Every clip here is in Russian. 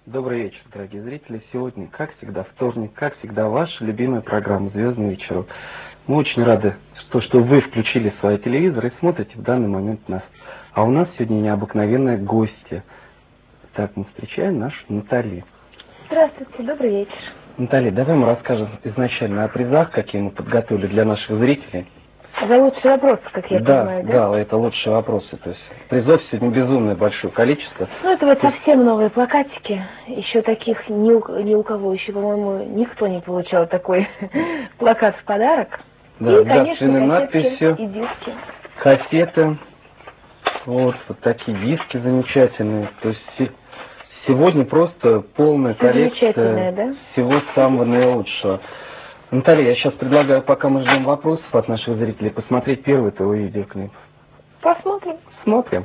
Добрый вечер, дорогие зрители. Сегодня, как всегда, вторник, как всегда, ваша любимая программа «Звездный вечерок». Мы очень рады, что вы включили свой телевизор и смотрите в данный момент нас. А у нас сегодня необыкновенные гости. Так, мы встречаем нашу Натали. Здравствуйте, добрый вечер. Натали, давай мы расскажем изначально о призах, какие мы подготовили для наших зрителей. За лучший вопрос, как я понимаю, да? Да, это лучшие вопросы. То есть призов сегодня безумное большое количество. Ну, это вот совсем новые плакатики. Еще таких ни у кого еще, по-моему, никто не получал такой плакат в подарок. Да, и, конечно, надписью, и диски. Кассеты. Вот такие диски замечательные. То есть сегодня просто полная коллекция, да? всего самого наилучшего. Наталья, я сейчас предлагаю, пока мы ждем вопросов от наших зрителей, посмотреть первый твой видеоклип. Посмотрим. Смотрим.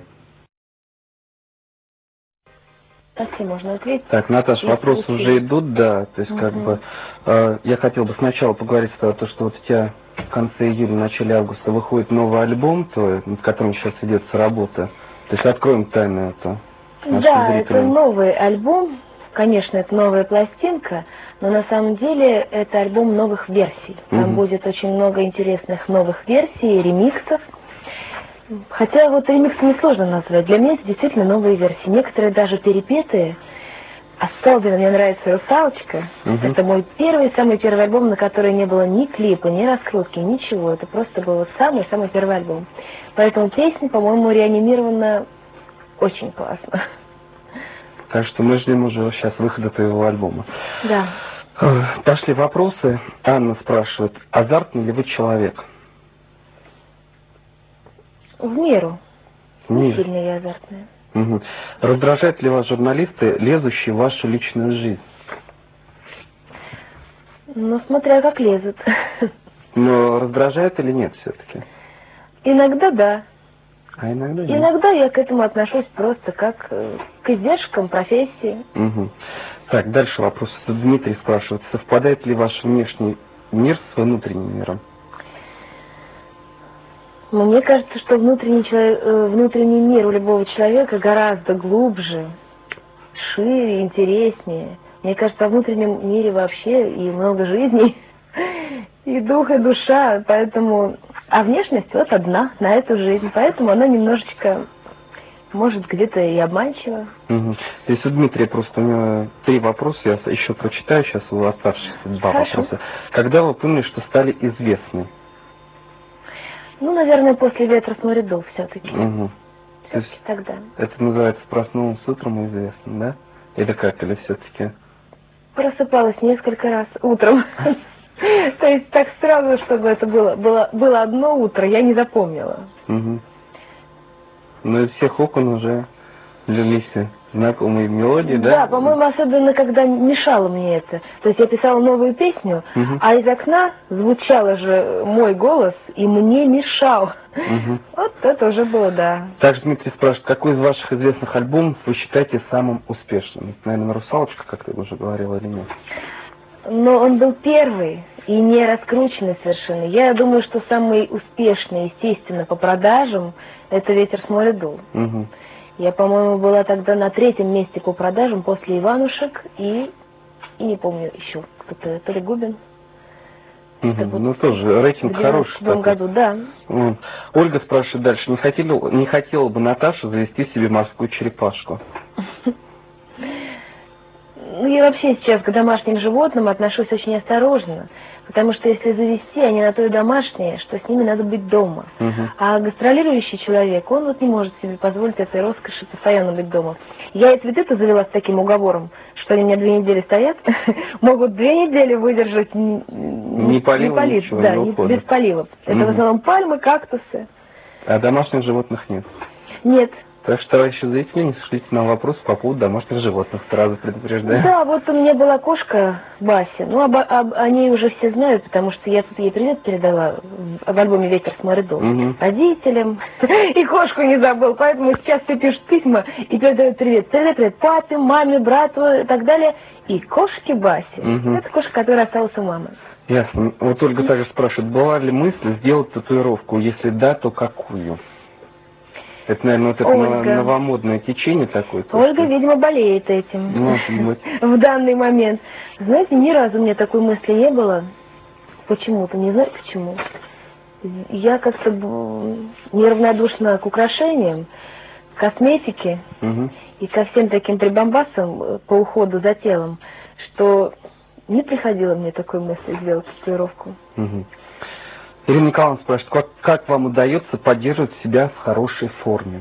Совсем можно ответить. Так, Наташа, вопросы уже идут, да. То есть, я хотел бы сначала поговорить с тобой, что вот у тебя в конце июля, начале августа выходит новый альбом, над которым сейчас ведется работа. То есть, откроем тайну это нашим зрителям. Это новый альбом. Конечно, это новая пластинка, но на самом деле это альбом новых версий. Там будет очень много интересных новых версий, ремиксов. Хотя вот ремиксами сложно назвать. Для меня это действительно новые версии. Некоторые даже перепетые. Особенно мне нравится «Русалочка». Это мой самый первый альбом, на который не было ни клипа, ни раскрутки, ничего. Это просто был вот самый первый альбом. Поэтому песня, по-моему, реанимирована очень классно. Так что мы ждем уже сейчас выхода твоего альбома. Да. Пошли вопросы. Анна спрашивает, азартный ли вы человек? В меру. Не сильно я азартная. Раздражают ли вас журналисты, лезущие в вашу личную жизнь? Ну, смотря как лезут. Но раздражает или нет все-таки? Иногда да. А иногда нет? Иногда я к этому отношусь просто как к издержкам профессии. Так, дальше вопрос. Дмитрий спрашивает, совпадает ли ваш внешний мир с внутренним миром? Мне кажется, что внутренний мир у любого человека гораздо глубже, шире, интереснее. Мне кажется, во внутреннем мире вообще и много жизней, и дух, и душа, поэтому... А внешность вот одна на эту жизнь, поэтому она немножечко, может, где-то и обманчива. Здесь у Дмитрия просто у него 3 вопроса, я еще прочитаю сейчас у оставшихся 2 вопроса. Когда вы поняли, что стали известны? Ну, наверное, после «Ветра с моря дул» все-таки. Все-таки тогда. Это называется «проснулся утром известно», да? Или как, или все-таки? Просыпалась несколько раз утром. То есть так сразу, чтобы это было одно утро, я не запомнила. Но из всех окон уже лились знакомые мелодии, да? Да, по-моему, особенно когда мешало мне это. То есть я писала новую песню, а из окна звучал же мой голос, и мне мешал. Вот это уже было, да. Также Дмитрий спрашивает, какой из ваших известных альбомов вы считаете самым успешным? Наверное, «Русалочка», как ты уже говорила, или нет? Но он был первый и не раскрученный совершенно. Я думаю, что самый успешный, естественно, по продажам, это «Ветер с моря дул». Я, по-моему, была тогда на 3-м месте по продажам после «Иванушек» и не помню еще кто-то, то ли Губин. Ну тоже рейтинг хороший. В 2007 году, да. Ольга спрашивает дальше, не хотела бы Наташа завести себе морскую черепашку? Ну, я вообще сейчас к домашним животным отношусь очень осторожно, потому что если завести, они на то и домашние, что с ними надо быть дома. А гастролирующий человек, он вот не может себе позволить этой роскоши постоянно быть дома. Я и цветы-то завела с таким уговором, что они у меня 2 недели стоят, могут 2 недели выдержать не полив, да, без полива. Это в основном пальмы, кактусы. А домашних животных нет? Нет. Так что, товарищи зрители, не шлите нам вопрос по поводу домашних животных, сразу предупреждаю. Да, вот у меня была кошка Бася, ну о ней уже все знают, потому что я тут ей привет передала в альбоме «Ветер с моря дул» родителям, и кошку не забыл, поэтому сейчас все пишут письма и передают привет. Привет папе, маме, брату и так далее. И кошке Басе. Это кошка, которая осталась у мамы. Ясно. Вот Ольга также спрашивает, была ли мысль сделать татуировку? Если да, то какую? Это, наверное, вот это новомодное течение такое. Ольга, видимо, болеет этим. Может быть. В данный момент. Знаете, ни разу у меня такой мысли не было. Почему-то, не знаю почему. Я как-то неравнодушна к украшениям, к косметике и ко всем таким прибамбасам по уходу за телом, что не приходило мне такой мысли сделать татуировку. Ирина Николаевна спрашивает, как вам удается поддерживать себя в хорошей форме?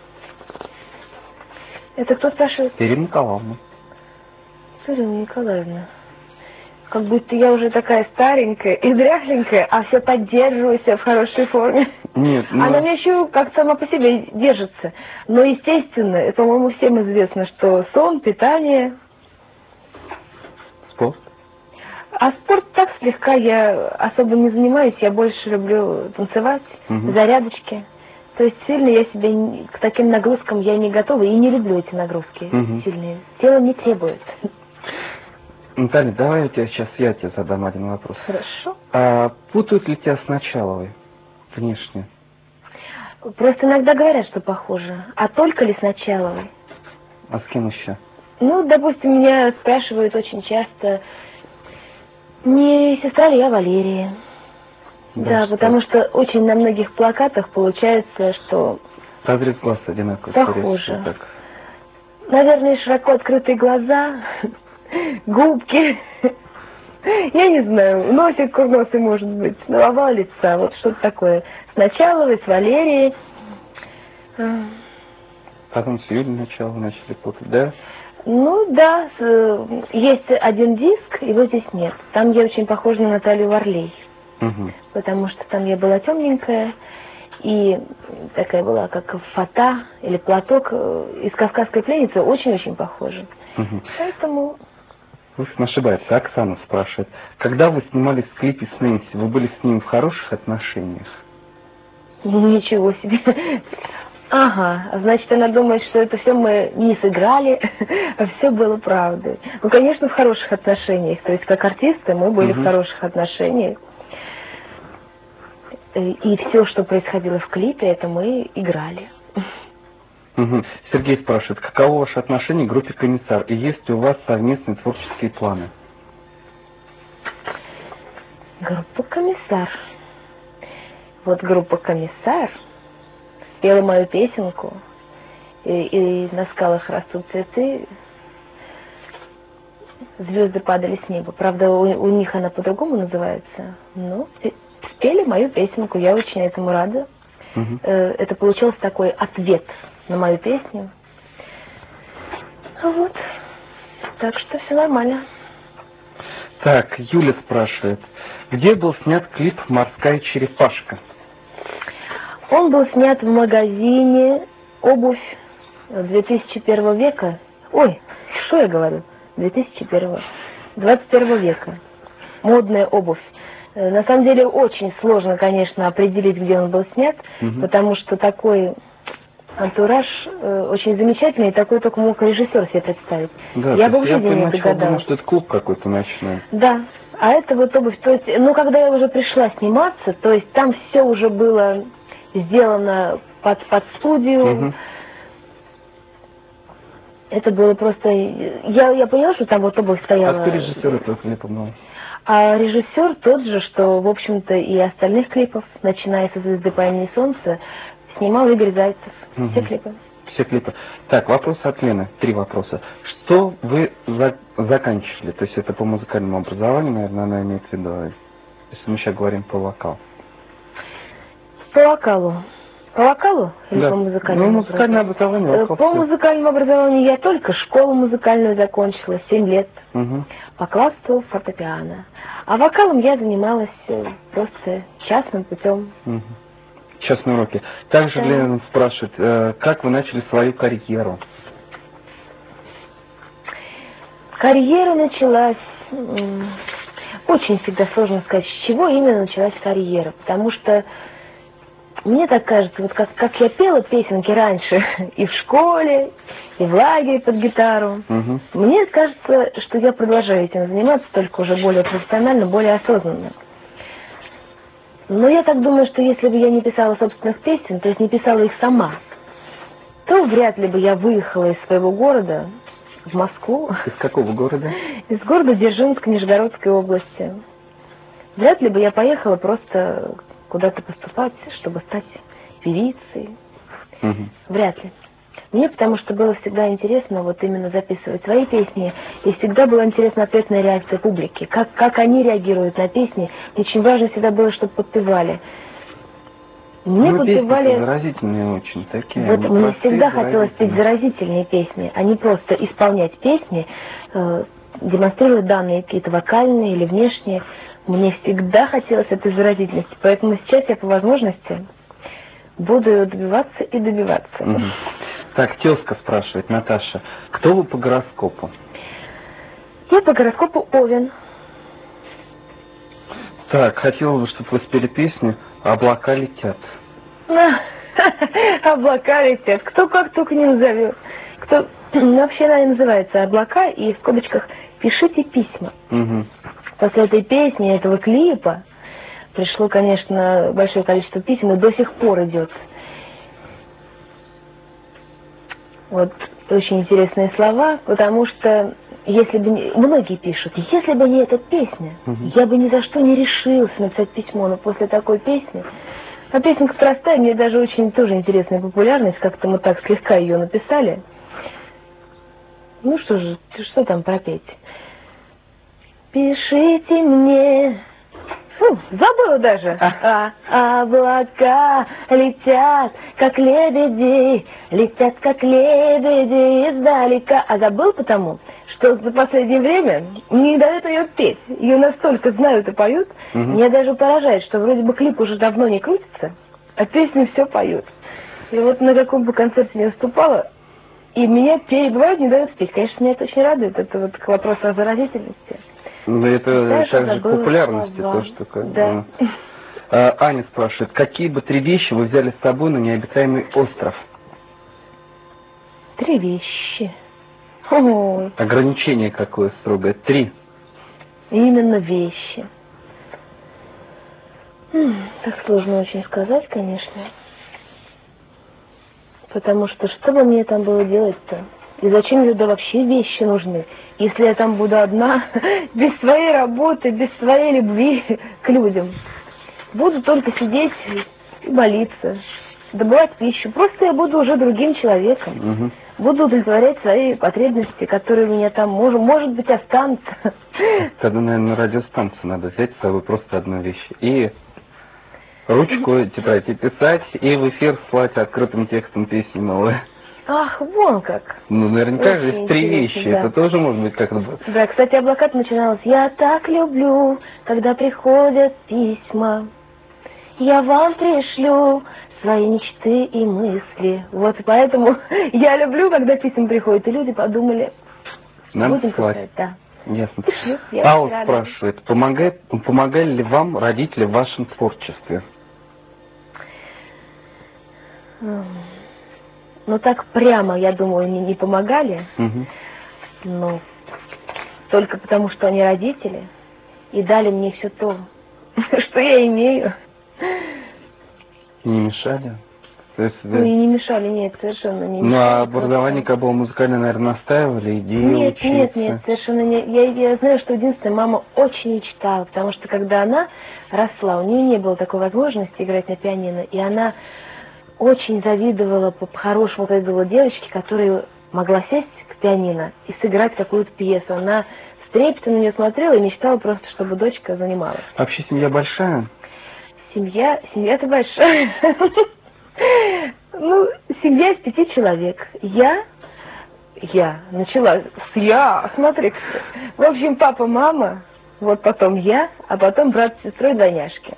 Это кто спрашивает? Ирина Николаевна. Ирина Николаевна. Как будто я уже такая старенькая и дряхленькая, а все поддерживаю себя в хорошей форме. Нет, Она мне еще как сама по себе держится. Но, естественно, по-моему, всем известно, что сон, питание... Спорт? А спорт так слегка я особо не занимаюсь, я больше люблю танцевать, зарядочки. То есть сильно я себя к таким нагрузкам я не готова и не люблю эти нагрузки сильные. Тело не требует. Наталья, давай я тебе задам один вопрос. Хорошо. А путают ли тебя с Началовой внешне? Просто иногда говорят, что похоже. А только ли с Началовой? А с кем еще? Ну, допустим, меня спрашивают очень часто, не сестра ли я Валерия? Да, потому что очень на многих плакатах получается, что... Разрез глаз одинаковый. Похоже. Наверное, широко открытые глаза, губки. Я не знаю, носик курносый может быть, голова лица, вот что-то такое. С Началовой, с Валерией. Потом с Юлей Началовой начали путать, да? Ну да, есть один диск, его здесь нет. Там я очень похожа на Наталью Варлей. Потому что там я была темненькая, и такая была, как фата или платок из «Кавказской пленницы», очень-очень похожа. Поэтому... В общем, ошибается. Оксана спрашивает, когда вы снимались в клипе с Нэнси, вы были с ним в хороших отношениях? Ничего себе. Ага, значит, она думает, что это все мы не сыграли, а все было правдой. Ну, конечно, в хороших отношениях. То есть, как артисты, мы были в хороших отношениях. И все, что происходило в клипе, это мы играли. Сергей спрашивает, каково ваше отношение к группе «Комиссар» и есть ли у вас совместные творческие планы? Группа «Комиссар». Вот группа «Комиссар» спела мою песенку, и на скалах растут цветы, звезды падали с неба. Правда, у них она по-другому называется, но спели мою песенку, я очень этому рада. Это получился такой ответ на мою песню. Вот. Так что все нормально. Так, Юля спрашивает, где был снят клип «Морская черепашка»? Он был снят в магазине «Обувь» 2001 века. Ой, что я говорю? 21 века. Модная обувь. На самом деле очень сложно, конечно, определить, где он был снят, потому что такой антураж очень замечательный, и такой только мог режиссер себе представить. Да, я бы в жизни не догадалась. Думал, что это клуб какой-то ночной. Да, а это вот обувь. То есть, ну, когда я уже пришла сниматься, то есть там все уже было сделано под студию. Это было просто... Я поняла, что там вот обувь стояла... А кто режиссер этого клипа был? А режиссер тот же, что, в общем-то, и остальных клипов, начиная со «Звезды по имени Солнце», снимал Игорь Зайцев. Все клипы. Все клипы. Так, вопрос от Лены. 3 вопроса. Что вы заканчивали? То есть это по музыкальному образованию, наверное, она имеет в виду, если мы сейчас говорим по вокалу. По вокалу. По вокалу или да. по музыкальному музыкальное образование. По музыкальному образованию я только школу музыкальную закончила, 7 лет. По классу фортепиано. А вокалом я занималась просто частным путем. Частные уроки. Также Лена спрашивает, как вы начали свою карьеру? Карьера началась... Очень всегда сложно сказать, с чего именно началась карьера. Потому что мне так кажется, вот как я пела песенки раньше и в школе, и в лагере под гитару, мне кажется, что я продолжаю этим заниматься, только уже более профессионально, более осознанно. Но я так думаю, что если бы я не писала собственных песен, то есть не писала их сама, то вряд ли бы я выехала из своего города в Москву. Из какого города? Из города Дзержинск Нижегородской области. Вряд ли бы я поехала просто куда-то поступать, чтобы стать певицей. Вряд ли. Мне потому что было всегда интересно вот именно записывать свои песни, и всегда было интересно ответная реакция публики, как они реагируют на песни. Очень важно всегда было, чтобы подпевали. Мне подпевали... Песни заразительные очень такие. Вот мне всегда хотелось петь заразительные песни, а не просто исполнять песни, демонстрировать данные какие-то вокальные или внешние. Мне всегда хотелось этой заразительности, поэтому сейчас я по возможности буду ее добиваться и добиваться. Так, тезка спрашивает, Наташа, кто вы по гороскопу? Я по гороскопу Овен. Так, хотела бы, чтобы вы спели песню «Облака летят». Облака летят. Кто как только не назовет. Кто... Вообще она и называется «Облака», и в скобочках «Пишите письма». После этой песни, этого клипа, пришло, конечно, большое количество писем, и до сих пор идет. Вот очень интересные слова, потому что если бы многие пишут, если бы не эта песня, я бы ни за что не решился написать письмо, но после такой песни, а песенка простая, мне даже очень тоже интересная популярность, как-то мы так слегка ее написали. Ну что же, что там пропеть? Пишите мне. Фу, забыла даже. Облака летят, как лебеди, летят, как лебеди издалека. А забыл потому, что за последнее время не дают ее петь. Ее настолько знают и поют. Меня даже поражает, что вроде бы клип уже давно не крутится, а песни все поют. И вот на каком бы концерте не выступала, и меня перебивают, не дают петь. Конечно, меня это очень радует. Это вот к вопросу о заразительности. Да, это также к популярности тоже такое. Да. Аня спрашивает, какие бы 3 вещи вы взяли с собой на необитаемый остров? 3 вещи. Ой. Ограничение какое строгое? 3. Именно вещи. Так сложно очень сказать, конечно. Потому что бы мне там было делать-то? И зачем сюда вообще вещи нужны? Если я там буду одна, без своей работы, без своей любви к людям. Буду только сидеть и молиться, добывать пищу. Просто я буду уже другим человеком. Буду удовлетворять свои потребности, которые у меня там, может быть, останутся. Тогда, наверное, на радиостанцию надо взять с собой просто одну вещь. И ручку, тетрадь, и писать, и в эфир слать открытым текстом песни новые. Ах, вон как. Ну, наверняка же есть 3 вещи. Да. Это тоже может быть как-то... Да, кстати, «Облака» начиналось. Я так люблю, когда приходят письма. Я вам пришлю свои мечты и мысли. Вот поэтому я люблю, когда письма приходят. И люди подумали, надо будем писать. Да. Ясно. Алла спрашивает, помогали ли вам родители в вашем творчестве? Ну, так прямо, я думаю, не помогали. Но только потому, что они родители и дали мне все то, что я имею. Не мешали? То есть, ну, и не мешали, нет, совершенно не мешали. Ну, а образование, как было музыкальное, наверное, настаивали, идеи учиться? Нет, совершенно нет. Я знаю, что единственная мама очень мечтала, потому что когда она росла, у нее не было такой возможности играть на пианино, и она очень завидовала по-хорошему, когда была девочке, которая могла сесть к пианино и сыграть какую-то пьесу. Она с трепетом на нее смотрела и мечтала просто, чтобы дочка занималась. Вообще семья большая? Семья-то большая. Ну, семья из 5 человек. Я начала с я, смотри. В общем, папа, мама, вот потом я, а потом брат с сестрой, двойняшки.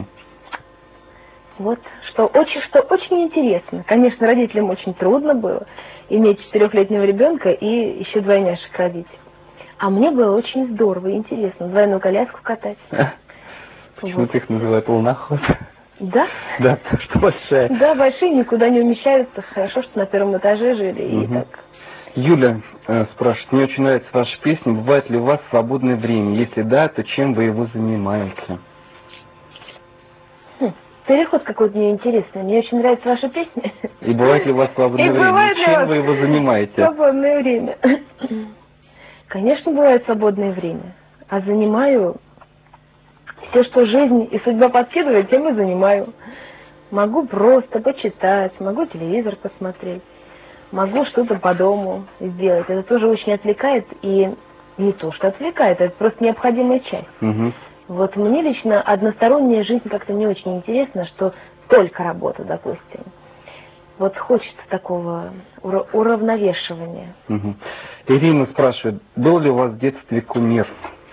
Вот, что очень интересно. Конечно, родителям очень трудно было иметь 4-летнего ребенка и еще двойняшек родить. А мне было очень здорово и интересно двойную коляску катать. Почему-то их называют луноход. Да? Да, потому что большая. Да, большие никуда не умещаются. Хорошо, что на 1-м этаже жили. И так. Юля спрашивает, мне очень нравится ваша песня. Бывает ли у вас свободное время? Если да, то чем вы его занимаете? переход какой-то неинтересный. Мне очень нравится ваша песня. И бывает ли у вас свободное время? Чем вы его занимаете? Свободное время. Конечно, бывает свободное время. А занимаю все, что жизнь и судьба подкидывает, тем и занимаю. Могу просто почитать, могу телевизор посмотреть, могу что-то по дому сделать. Это тоже очень отвлекает, и не то, что отвлекает, это просто необходимая часть. Угу. Вот мне лично односторонняя жизнь как-то не очень интересна, что только работа, допустим. Вот хочется такого уравновешивания. Угу. Ирина спрашивает, был ли у вас в детстве кумир?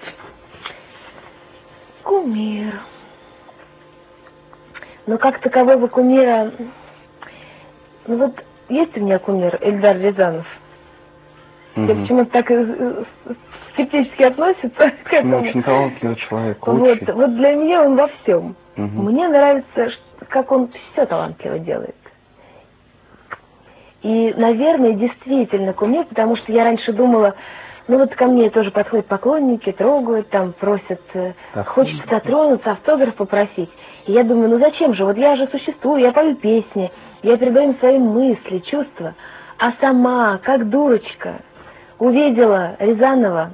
Кумир. Но как такового кумира... Ну вот есть у меня кумир Эльдар Рязанов. Все почему-то так скептически относятся к этому. Очень талантливый человек. Вот для меня он во всем. Угу. Мне нравится, как он все талантливо делает. И, наверное, действительно кумир, потому что я раньше думала, ну вот ко мне тоже подходят поклонники, трогают, там просят, хочется дотронуться, автограф попросить. И я думаю, ну зачем же, вот я же существую, я пою песни, я передаю им свои мысли, чувства. А сама, как дурочка, увидела Рязанова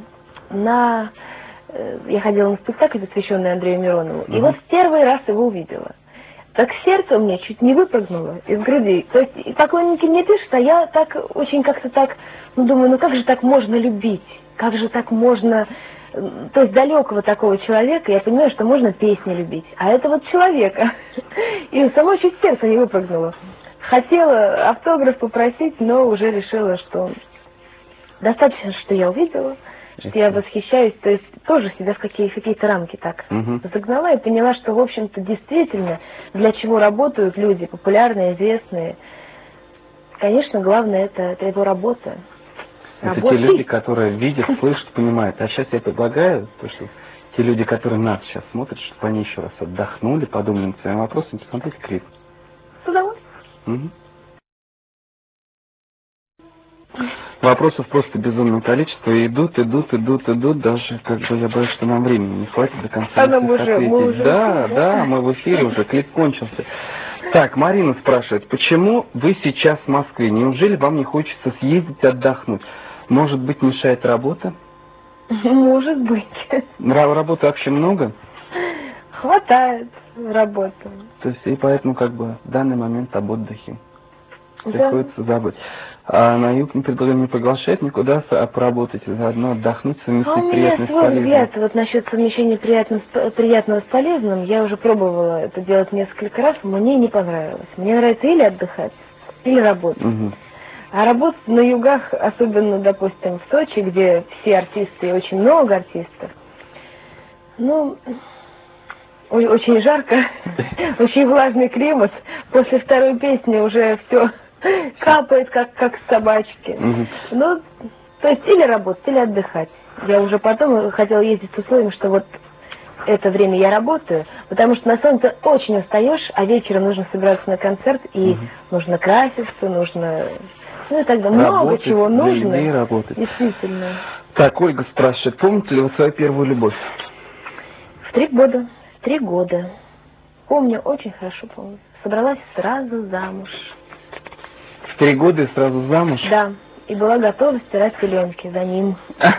я ходила на спектакль, посвященный Андрею Миронову, и вот в первый раз его увидела. Так сердце у меня чуть не выпрыгнуло из груди. То есть поклонники мне пишут, а я так очень как-то так, думаю, ну как же так можно любить? Как же так можно... То есть далекого такого человека, я понимаю, что можно песни любить. А это вот человека. И само чуть сердце не выпрыгнуло. Хотела автограф попросить, но уже решила, что достаточно, что я увидела, что я восхищаюсь, то есть тоже себя в какие-то рамки так загнала и поняла, что, в общем-то, действительно, для чего работают люди, популярные, известные, конечно, главное, это его работа. Это те люди, которые видят, слышат, понимают. А сейчас я предлагаю, что те люди, которые нас сейчас смотрят, чтобы они еще раз отдохнули, подумали над своим вопросом, посмотрите клип. С удовольствием. Угу. Вопросов просто безумное количество, и идут, даже, как бы, я боюсь, что нам времени не хватит до конца ответить. Да, мы в эфире уже, клип кончился. Так, Марина спрашивает, почему вы сейчас в Москве? Неужели вам не хочется съездить отдохнуть? Может быть, мешает работа? Может быть. Работы вообще много? Хватает работы. То есть, и поэтому, как бы, в данный момент об отдыхе приходится забыть. А на юг не приглашает никуда поработать, заодно отдохнуть, совместить приятное с полезным. У меня свой взгляд вот насчет совмещения приятного с полезным. Я уже пробовала это делать несколько раз, мне не понравилось. Мне нравится или отдыхать, или работать. Угу. А работать на югах, особенно, допустим, в Сочи, где все артисты, и очень много артистов, ну, очень жарко, очень влажный климат. После второй песни уже все капает, как с собачки. Ну, то есть или работать, или отдыхать. Я уже потом хотела ездить с условием, что вот это время я работаю, потому что на солнце очень устаешь, а вечером нужно собираться на концерт, и нужно краситься, нужно... Ну и тогда много чего нужно. Работать. Действительно. Так, Ольга спрашивает, помните ли вы свою первую любовь? В 3 года. 3 года. Помню, очень хорошо помню. Собралась сразу замуж. В 3 года и сразу замуж? Да. И была готова стирать пеленки за ним.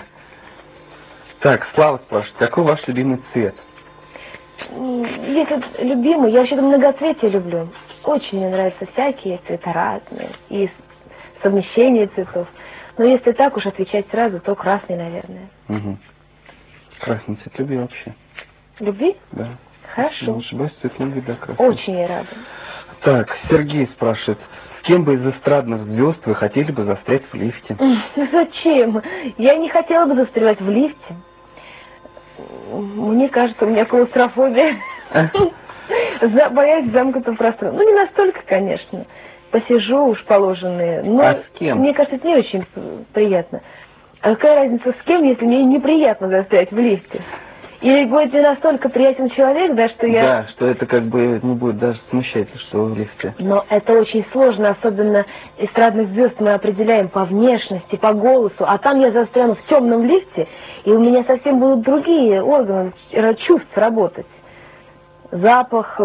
Так, Слава спрашивает, какой ваш любимый цвет? Если любимый, я вообще-то многоцветие люблю. Очень мне нравятся всякие цвета разные. И совмещение цветов. Но если так уж отвечать сразу, то красный, наверное. Угу. Красный цвет любви вообще. Любви? Да. Хорошо. Не ошибаюсь, цвет любви, да, красный. Очень я рада. Так, Сергей спрашивает, с кем бы из эстрадных звезд вы хотели бы застрять в лифте? Зачем? Я не хотела бы застревать в лифте. Мне кажется, у меня клаустрофобия. Боясь замкнутого пространства. Ну, не настолько, конечно. Посижу уж положенные. Но а с кем? Мне кажется, это не очень приятно. А какая разница с кем, если мне неприятно застрять в лифте? Или будет мне настолько приятен человек, да, что я... Да, что это как бы не будет даже смущать, что вы в лифте. Но это очень сложно, особенно эстрадных звезд мы определяем по внешности, по голосу. А там я застряну в темном лифте, и у меня совсем будут другие органы чувств работать. Запах, то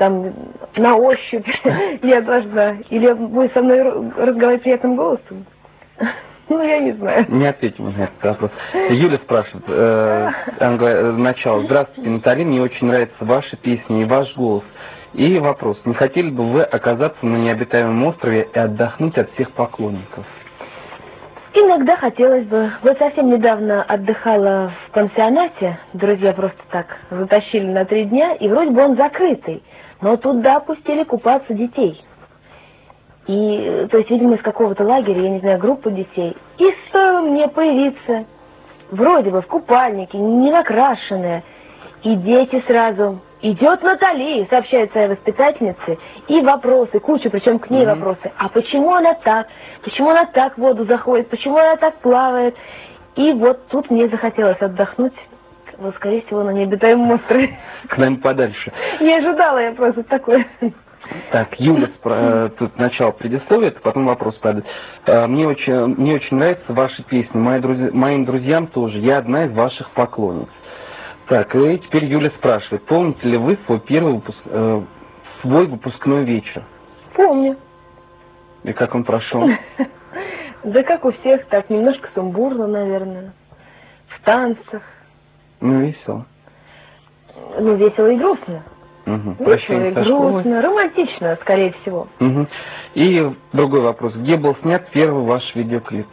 там на ощупь я должна, или будет со мной разговаривать приятным голосом? Ну, я не знаю. Не ответим на этот вопрос. Юля спрашивает, она говорит, начало. Здравствуйте, Наталья, мне очень нравятся ваши песни и ваш голос. И вопрос, не хотели бы вы оказаться на необитаемом острове и отдохнуть от всех поклонников? Иногда хотелось бы. Вот совсем недавно отдыхала в пансионате, друзья просто так затащили на 3 дня, и вроде бы он закрытый, но туда пустили купаться детей. И, то есть, видимо, из какого-то лагеря, я не знаю, группа детей. И стоило мне появиться, вроде бы в купальнике, не накрашенная, и дети сразу... Идет Натали, сообщает своей воспитательнице, и вопросы, куча, причем к ней вопросы. А почему она так? Почему она так в воду заходит? Почему она так плавает? И вот тут мне захотелось отдохнуть, вот, скорее всего, на необитаемом острове. К нам подальше. Не ожидала я просто такое. Так, Юля, тут начало предисловия, потом вопрос падает. Мне очень нравятся ваши песни, моим друзьям тоже. Я одна из ваших поклонниц. Так, и теперь Юля спрашивает, помните ли вы свой первый свой выпускной вечер? Помню. И как он прошел? Да как у всех, так, немножко сумбурно, наверное. В танцах. Ну, весело. Ну, весело и грустно. Весело и грустно, романтично, скорее всего. И другой вопрос. Где был снят первый ваш видеоклип?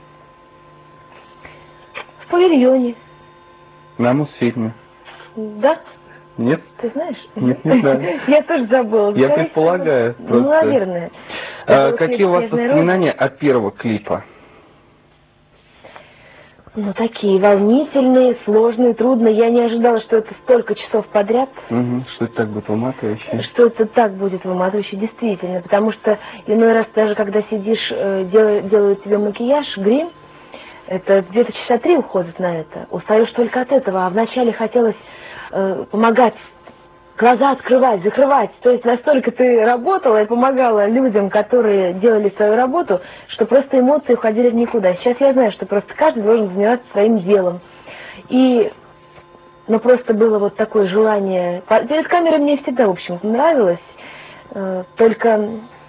В павильоне. На Мосфильме. Да? Нет? Ты знаешь? Нет, не знаю. Я тоже забыла. Я предполагаю. Ну, наверное. Какие у вас воспоминания от первого клипа? Ну, такие волнительные, сложные, трудные. Я не ожидала, что это столько часов подряд. Что это так будет выматывающе? Что это так будет выматывающе, действительно. Потому что иной раз даже, когда сидишь, делают тебе макияж, грим, это где-то часа 3 уходит на это. Устаешь только от этого. А вначале хотелось помогать, глаза открывать, закрывать. То есть настолько ты работала и помогала людям, которые делали свою работу, что просто эмоции уходили в никуда. Сейчас я знаю, что просто каждый должен заниматься своим делом. И, ну, просто было вот такое желание. Перед камерой мне всегда, в общем-то, нравилось. Только...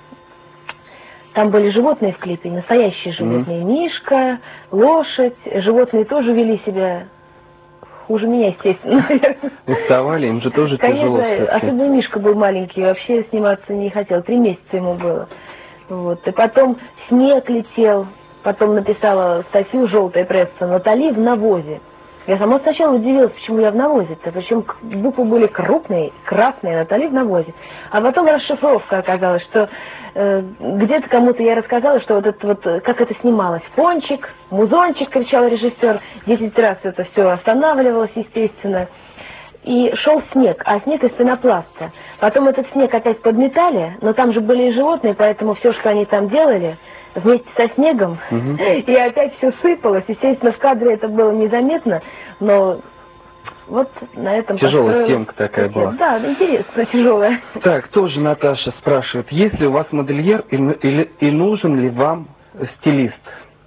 Там были животные в клипе, настоящие животные. Мишка, лошадь. Животные тоже вели себя хуже меня, естественно. Уставали, им же тоже тяжело. Конечно, особенно Мишка был маленький, вообще сниматься не хотел. 3 месяца ему было. Вот. И потом снег летел. Потом написала статью «Желтая пресса» Натали в навозе. Я сама сначала удивилась, почему я в навозе-то. Причем буквы были крупные, красные, Натали в навозе. А потом расшифровка оказалась, что где-то кому-то я рассказала, что вот это вот, как это снималось. Пончик, музончик, кричал режиссер. 10 раз это все останавливалось, естественно. И шел снег, а снег из пенопласта. Потом этот снег опять подметали, но там же были и животные, поэтому все, что они там делали, вместе со снегом, и опять все сыпалось. Естественно, в кадре это было незаметно, но вот на этом... Тяжелая съемка такая была. Да, интересно, тяжелая. Так, тоже Наташа спрашивает, есть ли у вас модельер и нужен ли вам стилист?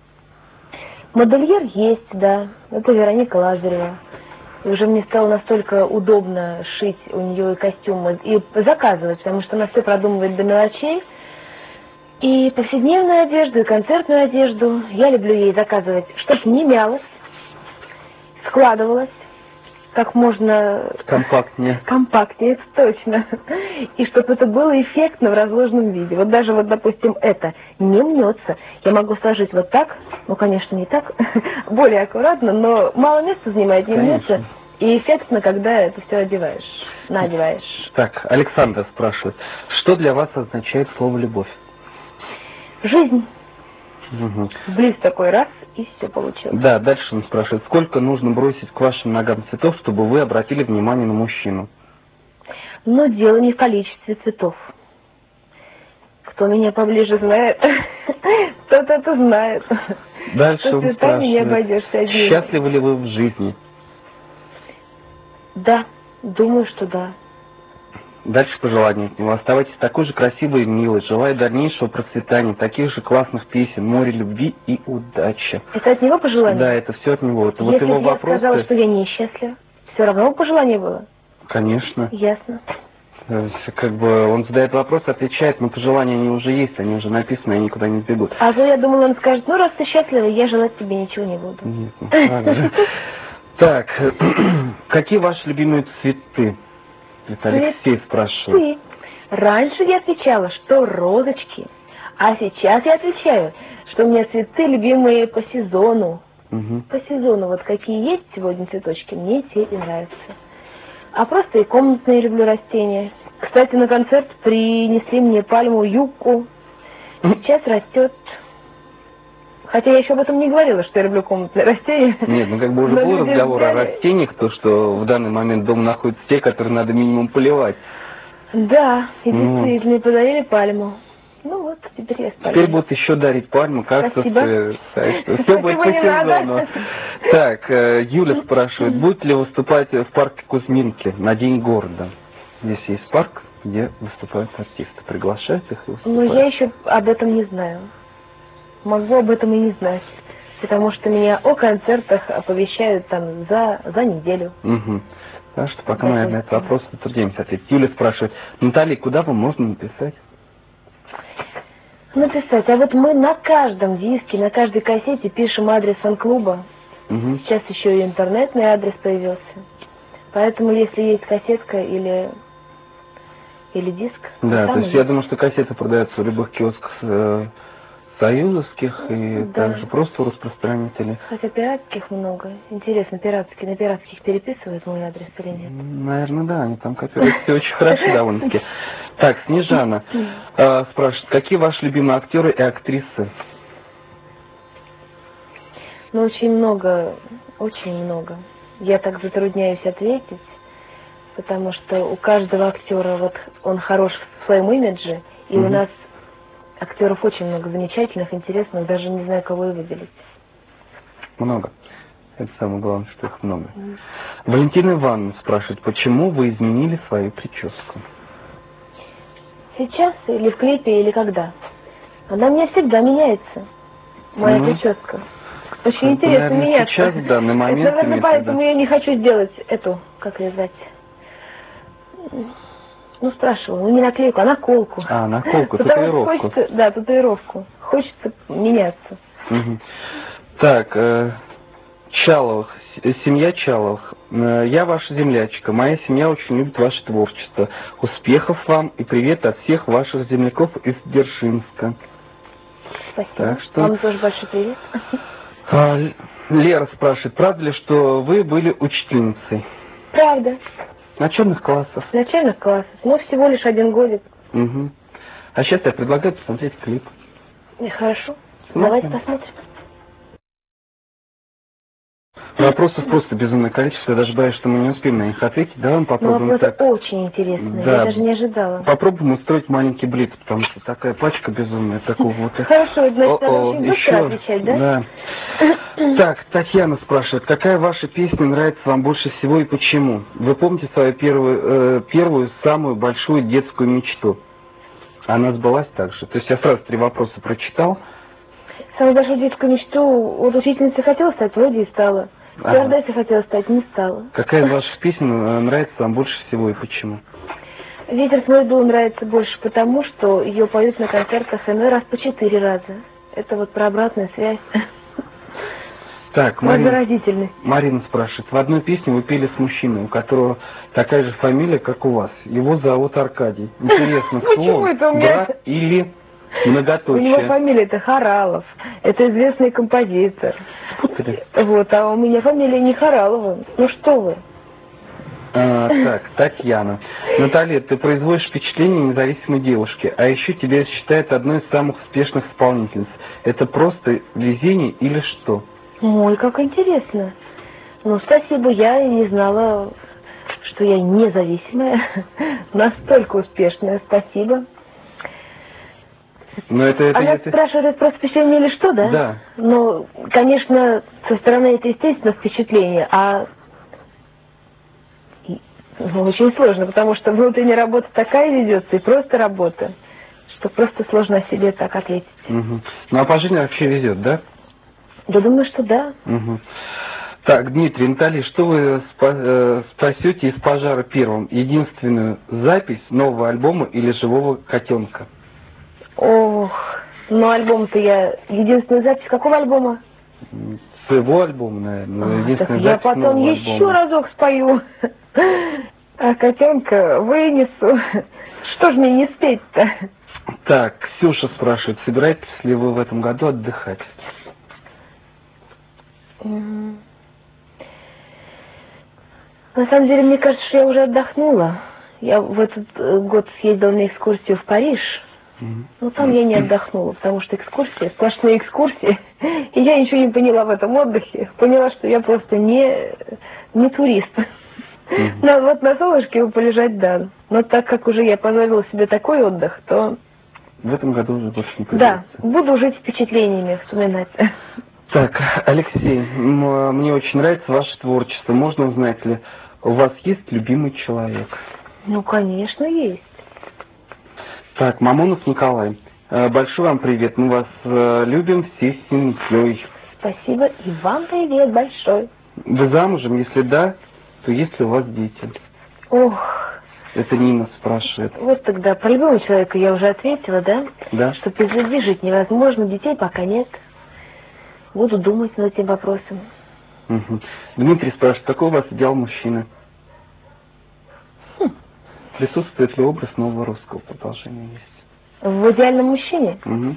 Модельер есть, да. Это Вероника Лазарева. И уже мне стало настолько удобно шить у нее и костюмы, и заказывать, потому что она все продумывает до мелочей. И повседневную одежду, и концертную одежду я люблю ей заказывать, чтобы не мялось, складывалось как можно компактнее. Компактнее, это точно. И чтобы это было эффектно в разложенном виде. Вот даже, вот, допустим, это не мнется. Я могу сложить вот так, ну, конечно, не так, более аккуратно, но мало места занимает, не мнется. И эффектно, когда это все надеваешь. Так, Александр спрашивает, что для вас означает слово «любовь»? Жизнь. Близ такой раз, и все получилось. Да, дальше он спрашивает, сколько нужно бросить к вашим ногам цветов, чтобы вы обратили внимание на мужчину? Но дело не в количестве цветов. Кто меня поближе знает, тот это знает. Дальше он не обойдешься одним. Счастливы ли вы в жизни? Да, думаю, что да. Дальше пожелания от него. Оставайтесь такой же красивой и милой. Желаю дальнейшего процветания, таких же классных песен, море любви и удачи. Это от него пожелание? Да, это все от него. Это вот его вопрос. Если я сказала, что я несчастлива, все равно пожелание было? Конечно. Ясно. Как бы он задает вопрос, отвечает, но пожелания они уже есть, они уже написаны, они никуда не сбегут. А то я думала, он скажет, ну раз ты счастлива, я желать тебе ничего не буду. Нет, ну, правда же. Так, какие ваши любимые цветы? Это Алексей спрашивает. Раньше я отвечала, что розочки, а сейчас я отвечаю, что у меня цветы любимые по сезону. По сезону, вот какие есть сегодня цветочки, мне те и нравятся. А просто и комнатные люблю растения. Кстати, на концерт принесли мне пальму юбку. Сейчас растет. Хотя я еще об этом не говорила, что я люблю комнатные растения. Нет, ну как бы уже был разговор о растениях, то что в данный момент дома находятся те, которые надо минимум поливать. Да, и действительно, подарили пальму. Ну вот, теперь я спалила. Теперь будут еще дарить пальму, кажется, все будет по сезону. Так, Юля спрашивает, будет ли выступать в парке Кузьминки на День города? Здесь есть парк, где выступают артисты. Приглашают их и выступают. Ну, я еще об этом не знаю. Могу об этом и не знать. Потому что меня о концертах оповещают там за неделю. Так что пока мы на этот вопрос затруднимся ответить. Юля спрашивает, Наталья, куда вам можно написать? Написать. А вот мы на каждом диске, на каждой кассете пишем адрес фан-клуба. Сейчас еще и интернетный адрес появился. Поэтому, если есть кассетка или диск... Да, то есть я думаю, что кассеты продаются в любых киосках союзовских и также просто у распространителей. Хотя пиратских много. Интересно, на пиратских переписывают мой адрес или нет? Наверное, да, они там копируют все очень хорошо довольно-таки. Так, Снежана спрашивает, какие ваши любимые актеры и актрисы? Ну, очень много, очень много. Я так затрудняюсь ответить, потому что у каждого актера вот он хорош в своем имидже, и у нас актеров очень много замечательных, интересных, даже не знаю, кого и выделить. Много. Это самое главное, что их много. Валентина Ивановна спрашивает, почему вы изменили свою прическу? Сейчас или в клипе, или когда? Она у меня всегда меняется, моя прическа. Очень интересно меняться. Сейчас, в данный момент... Это, наверное, поэтому я не хочу сделать эту, как ее звать... Ну, спрашивала, ну не наклейку, а наколку. А, наколку, татуировку. Хочется, да, татуировку. Хочется меняться. Так, Чаловых, семья Чаловых. Я ваша землячка. Моя семья очень любит ваше творчество. Успехов вам и привет от всех ваших земляков из Дзержинска. Спасибо. Так что... Вам тоже большой привет. Лера спрашивает, правда ли, что вы были учительницей? Правда. Начальных классов. Начальных классов. Ну, всего лишь 1 годик. А сейчас я предлагаю посмотреть клип. Хорошо. Давайте посмотрим. Вопросов просто безумное количество. Я даже боюсь, что мы не успеем на них ответить. Давай мы попробуем так. Очень интересно. Да. Я даже не ожидала. Попробуем устроить маленький блиц, потому что такая пачка безумная. Такого вот. Хорошо, значит, надо очень быстро отвечать, да? Да. Так, Татьяна спрашивает, какая ваша песня нравится вам больше всего и почему? Вы помните свою первую самую большую детскую мечту? Она сбылась также. То есть я сразу 3 вопроса прочитал. Самую большую детскую мечту вот учительница хотела стать, вроде и стала. Стюардессой хотела стать, не стала. Какая из ваших песен нравится вам больше всего и почему? «Ветер с мой дул» нравится больше потому, что ее поют на концертах иной раз по 4 раза. Это вот про обратную связь. Так, Марина спрашивает. В одной песне вы пели с мужчиной, у которого такая же фамилия, как у вас. Его зовут Аркадий. Интересно, кто он? Брат или многоточие? У него фамилия-то Хоралов. Это известный композитор. Вот, а у меня фамилия не Хоралова. Ну что вы? Так, Татьяна. Наталья, ты производишь впечатление независимой девушки, а еще тебя считают одной из самых успешных исполнительниц. Это просто везение или что? Ой, как интересно. Ну, спасибо, я и не знала, что я независимая. Настолько успешная, спасибо. Но Она спрашивает, это просто впечатление или что, да? Да. Ну, конечно, со стороны это естественно впечатление, а очень сложно, потому что внутренняя работа такая ведется, и просто работа, что просто сложно о себе так ответить. Ну, а по жизни вообще везет, да? Я думаю, что да. Так, Дмитрий, Наталья, что вы спасете из пожара первым? Единственную запись нового альбома или живого котенка? Ох, ну альбом-то я... Единственную запись какого альбома? Своего альбома, наверное. Так я потом еще разок спою. А котенка вынесу. Что ж мне не спеть-то? Так, Ксюша спрашивает, собираетесь ли вы в этом году отдыхать? На самом деле, мне кажется, что я уже отдохнула. Я в этот год съездила на экскурсию в Париж. Но там я не отдохнула, потому что экскурсия, сплошные экскурсии. И я ничего не поняла в этом отдыхе. Поняла, что я просто не турист. Но вот на солнышке полежать, да. Но так как уже я позволила себе такой отдых, то... В этом году уже больше не придется. Да, буду жить впечатлениями, вспоминать. Так, Алексей, мне очень нравится ваше творчество. Можно узнать ли, у вас есть любимый человек? Ну, конечно, есть. Так, Мамонов Николай, большой вам привет. Мы вас любим всей семьей. Спасибо, и вам привет большой. Вы замужем? Если да, то есть ли у вас дети? Ох. Это Нина спрашивает. Вот тогда про любого человека я уже ответила, да? Да. Что без любви жить невозможно, детей пока нет. Буду думать над этим вопросом. Угу. Дмитрий спрашивает, какой у вас идеал мужчины? Присутствует ли образ нового русского? Продолжение есть. В идеальном мужчине? Угу.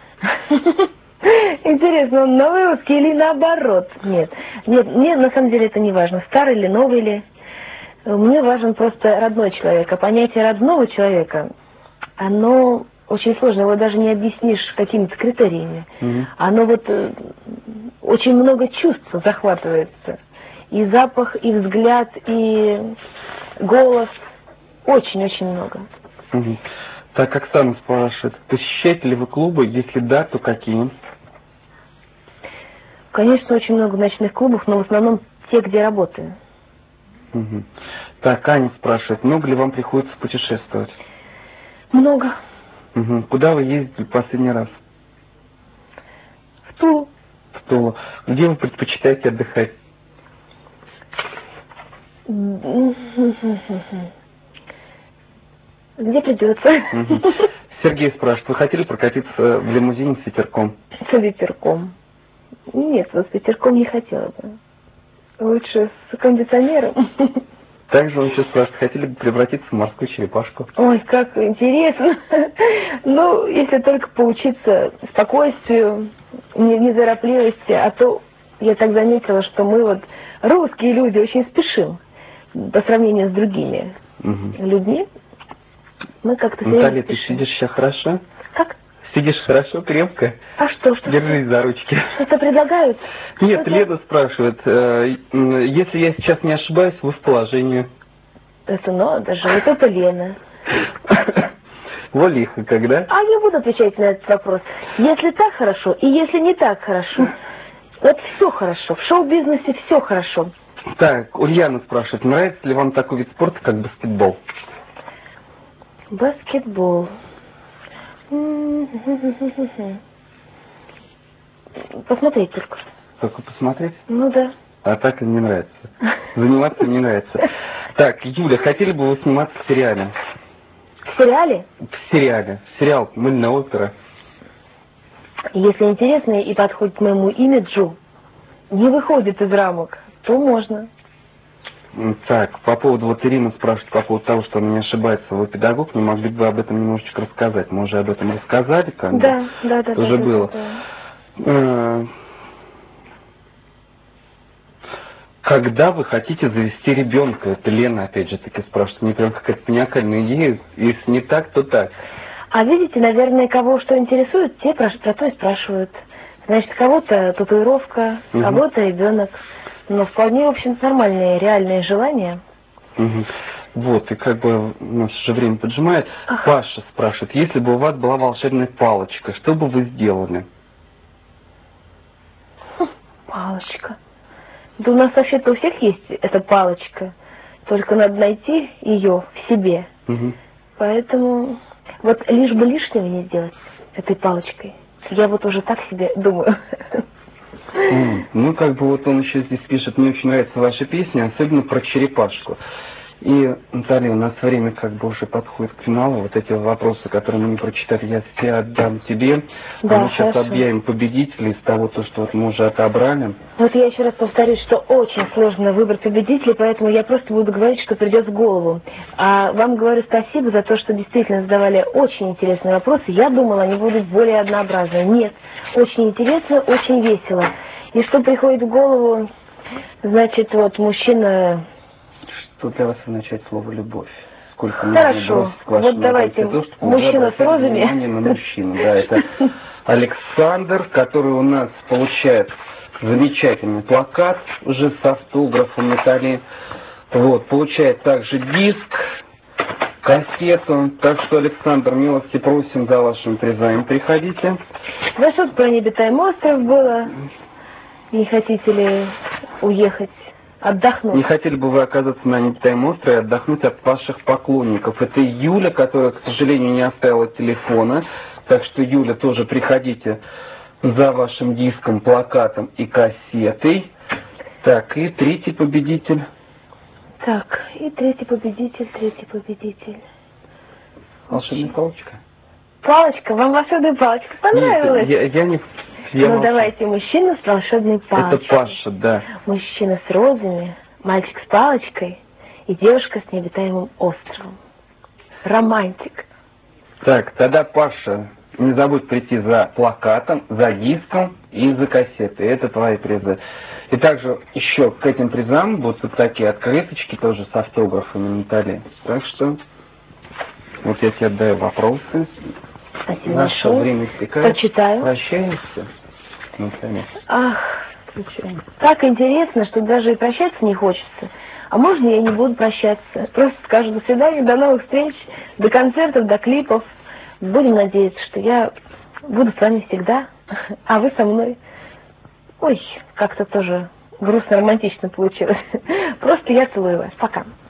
Интересно, он новый русский или наоборот? Нет, мне на самом деле это не важно, старый или новый ли. Мне важен просто родной человек. А понятие родного человека, оно очень сложно, его даже не объяснишь какими-то критериями. Оно вот очень много чувств захватывается. И запах, и взгляд, и голос. Очень-очень много. Так, Оксана спрашивает, посещаете ли вы клубы? Если да, то какие? Конечно, очень много ночных клубов, но в основном те, где работаю. Так, Аня спрашивает, много ли вам приходится путешествовать? Много. Куда вы ездили последний раз? В Тулу. В Тулу. Где вы предпочитаете отдыхать? Где придется. Сергей спрашивает, вы хотели прокатиться в лимузине с ветерком? С ветерком. Нет, вот с ветерком не хотела бы. Лучше с кондиционером. Также он еще спрашивает, хотели бы превратиться в морскую черепашку? Ой, как интересно. Ну, если только поучиться спокойствию, неторопливости, а то я так заметила, что мы вот, русские люди, очень спешим по сравнению с другими людьми. Мы как-то... Наталья, ты сидишь сейчас хорошо? Как? Сидишь хорошо, крепко? А что? Держись за ручки. Что-то предлагают? Нет, Леда спрашивает, если я сейчас не ошибаюсь, вы в положении. Это надо же, вот это Лена. Волиха, когда? А я буду отвечать на этот вопрос. Если так хорошо, и если не так хорошо. Вот все хорошо, в шоу-бизнесе все хорошо. Так, Ульяна спрашивает, нравится ли вам такой вид спорта, как баскетбол? Баскетбол. Посмотреть только. Только посмотреть? Ну да. А так не нравится. Заниматься не нравится. Так, Юля, хотели бы вы сниматься в сериале? В сериале? В сериале. Сериал «Мыльная опера». Если интересно и подходит к моему имиджу, не выходит из рамок, то можно. Так, по поводу, вот Ирина спрашивает по поводу того, что она не ошибается, вы педагог, не могли бы вы об этом немножечко рассказать? Мы уже об этом рассказали, как да, бы? Да. Уже было. Да. Когда вы хотите завести ребенка? Это Лена, опять же, таки спрашивает. Мне прям какая-то маниакальная идея. Если не так, то так. А видите, наверное, кого что интересует, те про то и спрашивают. Значит, кого-то татуировка, кого-то ребенок. Но вполне, в общем, нормальные, реальные желания. Вот, и как бы у нас уже время поджимает. Паша спрашивает, если бы у вас была волшебная палочка, что бы вы сделали? Палочка. Да у нас вообще-то у всех есть эта палочка. Только надо найти ее в себе. Поэтому вот лишь бы лишнего не сделать этой палочкой. Я вот уже так себе думаю. Ну, как бы вот он еще здесь пишет, мне очень нравится ваша песня, особенно про черепашку. И, Наталья, у нас время как бы уже подходит к финалу. Вот эти вопросы, которые мы не прочитали, я все отдам тебе. Да, мы сейчас хорошо. объявим победителей из того, что вот мы уже отобрали. Вот я еще раз повторюсь, что очень сложно выбрать победителей, поэтому я просто буду говорить, что придет в голову. А вам говорю спасибо за то, что действительно задавали очень интересные вопросы. Я думала, они будут более однообразные. Нет, очень интересно, очень весело. И что приходит в голову, значит, вот мужчина... Что для вас означает слово «любовь»? Сколько Хорошо, вот давайте, мужчина с розами. Внимание на мужчину, да, это Александр, который у нас получает замечательный плакат уже с автографом Натальи. Вот, получает также диск, кассету. Так что, Александр, милости просим за вашим призами. Приходите. Да что-то про необитаемый остров было. Не хотите ли уехать? Отдохнуть. Не хотели бы вы оказаться на необитаемом острове и отдохнуть от ваших поклонников? Это Юля, которая, к сожалению, не оставила телефона. Так что, Юля, тоже приходите за вашим диском, плакатом и кассетой. Так, и третий победитель. Так, и третий победитель. Волшебная палочка. Палочка? Вам волшебная палочка понравилась? Нет, я не... Давайте, мужчина с волшебной палочкой. Это Паша, да. Мужчина с розами, мальчик с палочкой и девушка с необитаемым островом. Романтик. Так, тогда, Паша, не забудь прийти за плакатом, за диском и за кассетой. Это твои призы. И также еще к этим призам будут вот такие открыточки тоже с автографами Натальи. Так что вот я тебе отдаю вопросы. Спасибо Наше большое. время истекает. Почитаю. Прощаемся. Наталья. Ах, так интересно, что даже и прощаться не хочется. А можно я не буду прощаться? Просто скажу до свидания, до новых встреч, до концертов, до клипов. Будем надеяться, что я буду с вами всегда, а вы со мной. Ой, как-то тоже грустно-романтично получилось. Просто я целую вас. Пока.